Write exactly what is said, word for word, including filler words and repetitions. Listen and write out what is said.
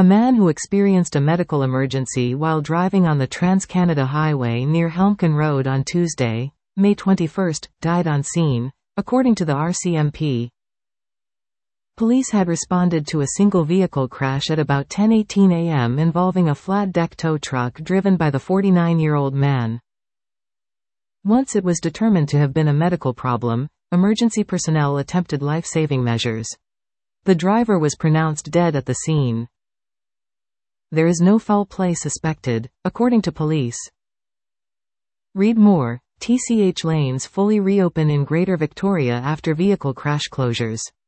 A man who experienced a medical emergency while driving on the Trans-Canada Highway near Helmcken Road on Tuesday, May twenty-first, died on scene, according to the R C M P. Police had responded to a single vehicle crash at about ten eighteen a m involving a flat-deck tow truck driven by the forty-nine-year-old man. Once it was determined to have been a medical problem, emergency personnel attempted life-saving measures. The driver was pronounced dead at the scene. There is no foul play suspected, according to police. Read more. T C H lanes fully reopen in Greater Victoria after vehicle crash closures.